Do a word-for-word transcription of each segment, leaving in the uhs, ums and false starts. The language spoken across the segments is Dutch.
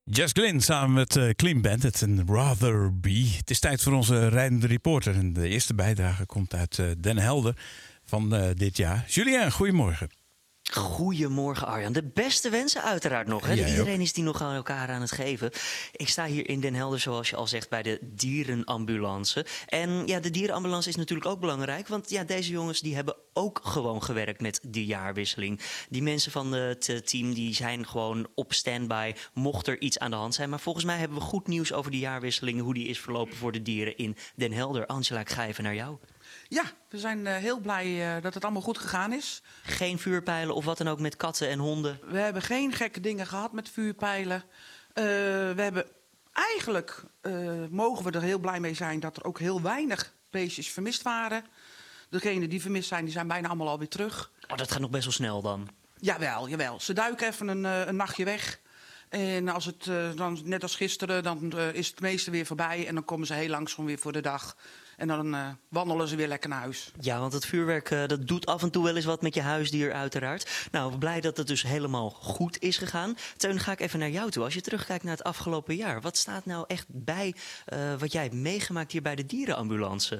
Jess Glynn samen met uh, Clean Bandit en Rather Be. Het is tijd voor onze rijdende reporter. En de eerste bijdrage komt uit uh, Den Helder van uh, dit jaar. Julien, goedemorgen. Goedemorgen Arjan. De beste wensen uiteraard nog. Hè? Iedereen is die nog aan elkaar aan het geven. Ik sta hier in Den Helder, zoals je al zegt, bij de dierenambulance. En ja, de dierenambulance is natuurlijk ook belangrijk. Want ja, deze jongens die hebben ook gewoon gewerkt met de jaarwisseling. Die mensen van het team die zijn gewoon op standby mocht er iets aan de hand zijn. Maar volgens mij hebben we goed nieuws over de jaarwisseling. Hoe die is verlopen voor de dieren in Den Helder. Angela, ik ga even naar jou. Ja, we zijn uh, heel blij uh, dat het allemaal goed gegaan is. Geen vuurpijlen of wat dan ook met katten en honden? We hebben geen gekke dingen gehad met vuurpijlen. Uh, we hebben eigenlijk, uh, mogen we er heel blij mee zijn, dat er ook heel weinig beestjes vermist waren. Degenen die vermist zijn, die zijn bijna allemaal alweer terug. Oh, dat gaat nog best wel snel dan. Jawel, jawel. Ze duiken even een, uh, een nachtje weg. En als het uh, dan, net als gisteren, dan uh, is het meeste weer voorbij. En dan komen ze heel langzaam weer voor de dag. En dan uh, wandelen ze weer lekker naar huis. Ja, want het vuurwerk uh, dat doet af en toe wel eens wat met je huisdier uiteraard. Nou, blij dat het dus helemaal goed is gegaan. Teun, ga ik even naar jou toe. Als je terugkijkt naar het afgelopen jaar. Wat staat nou echt bij uh, wat jij hebt meegemaakt hier bij de dierenambulance?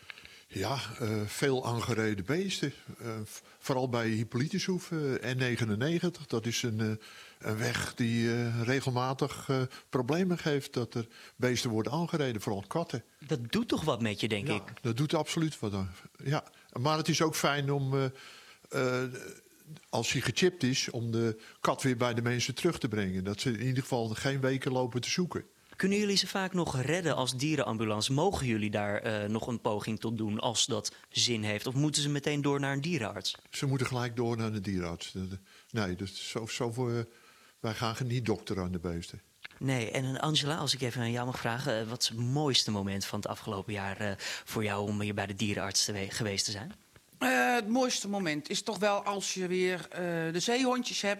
Ja, uh, veel aangereden beesten. Uh, vooral bij Hippolytushoef, uh, N negenennegentig. Dat is een, uh, een weg die uh, regelmatig uh, problemen geeft. Dat er beesten worden aangereden, vooral katten. Dat doet toch wat met je, denk ja, ik? Dat doet absoluut wat. Ja. Maar het is ook fijn om, uh, uh, als hij gechipt is, om de kat weer bij de mensen terug te brengen. Dat ze in ieder geval geen weken lopen te zoeken. Kunnen jullie ze vaak nog redden als dierenambulance? Mogen jullie daar uh, nog een poging tot doen als dat zin heeft? Of moeten ze meteen door naar een dierenarts? Ze moeten gelijk door naar de dierenarts. Nee, dat is zo, zo voor, wij gaan niet dokteren aan de beesten. Nee, en Angela, als ik even aan jou mag vragen, uh, wat is het mooiste moment van het afgelopen jaar uh, voor jou om hier bij de dierenarts te we- geweest te zijn? Uh, het mooiste moment is toch wel als je weer uh, de zeehondjes hebt.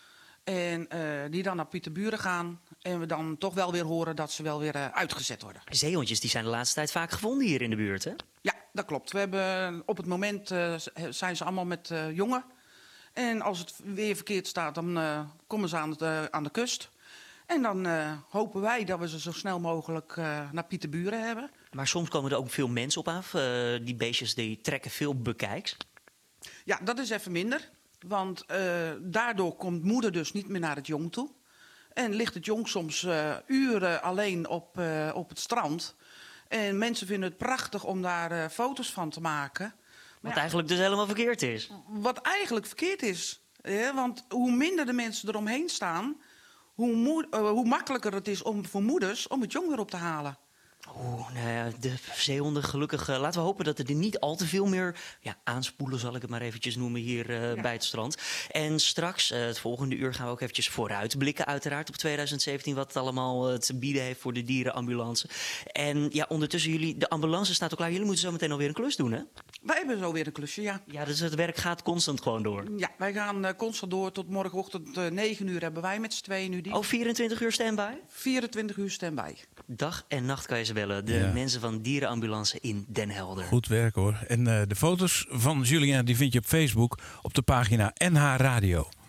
En uh, die dan naar Pieterburen gaan. En we dan toch wel weer horen dat ze wel weer uh, uitgezet worden. Zeehondjes die zijn de laatste tijd vaak gevonden hier in de buurt, hè? Ja, dat klopt. We hebben, op het moment uh, zijn ze allemaal met uh, jongen. En als het weer verkeerd staat, dan uh, komen ze aan de, aan de kust. En dan uh, hopen wij dat we ze zo snel mogelijk uh, naar Pieterburen hebben. Maar soms komen er ook veel mensen op af. Uh, die beestjes die trekken veel bekijks. Ja, dat is even minder. Want uh, daardoor komt moeder dus niet meer naar het jong toe. En ligt het jong soms uh, uren alleen op, uh, op het strand. En mensen vinden het prachtig om daar uh, foto's van te maken. Wat ja, eigenlijk dus helemaal verkeerd is. Wat eigenlijk verkeerd is. Hè? Want hoe minder de mensen eromheen staan, hoe, moe- uh, hoe makkelijker het is om, voor moeders om het jong weer op te halen. Oeh, nou ja, de zeehonden gelukkig. Uh, laten we hopen dat er niet al te veel meer ja, aanspoelen, zal ik het maar eventjes noemen, hier uh, ja. bij het strand. En straks, uh, het volgende uur, gaan we ook eventjes vooruitblikken uiteraard op twintig zeventien... wat het allemaal uh, te bieden heeft voor de dierenambulance. En ja, ondertussen, jullie, de ambulance staat ook klaar. Jullie moeten zo meteen alweer een klus doen, hè? Wij hebben zo weer een klusje, ja. Ja, dus het werk gaat constant gewoon door. Ja, wij gaan uh, constant door. Tot morgenochtend uh, negen uur hebben wij met z'n tweeën nu die. Oh, vierentwintig uur standby? vierentwintig uur standby. Dag en nacht kan je ze bellen. De ja. mensen van dierenambulance in Den Helder. Goed werk hoor. En uh, de foto's van Julien die vind je op Facebook op de pagina N H Radio.